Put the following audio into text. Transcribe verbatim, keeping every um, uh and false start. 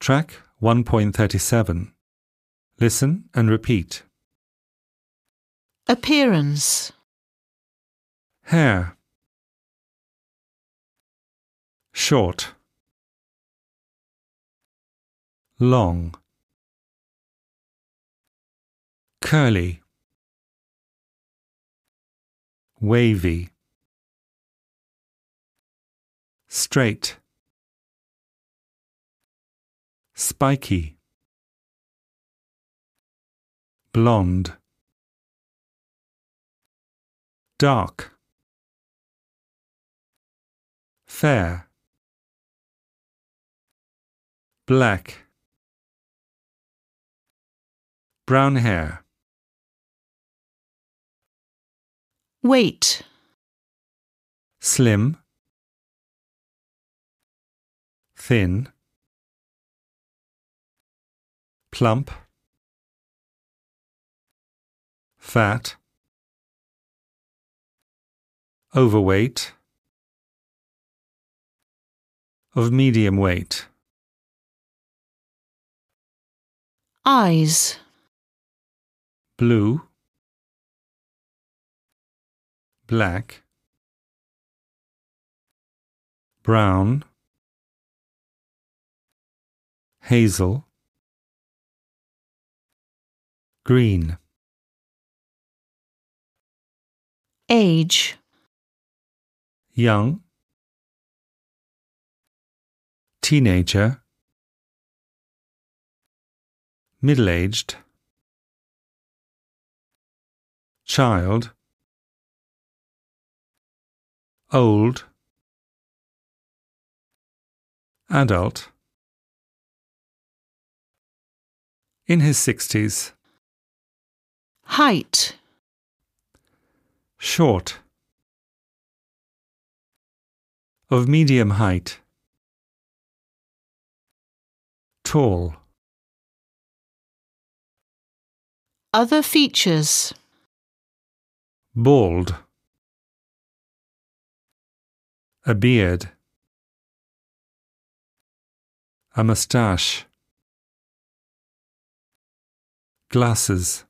Track one point three seven. Listen and repeat. Appearance. Hair. Short. Long. Curly. Wavy. Straight. Spiky. Blonde. Dark. Fair. Black. Brown hair. Weight. Slim. Thin. Plump. Fat. Overweight. Of medium weight. Eyes. Blue. Black. Brown. Hazel. Green. Age. Young. Teenager. Middle-aged. Child. Old. Adult. In his sixties. Height. Short. Of medium height. Tall. Other features. Bald. A beard. A moustache. Glasses.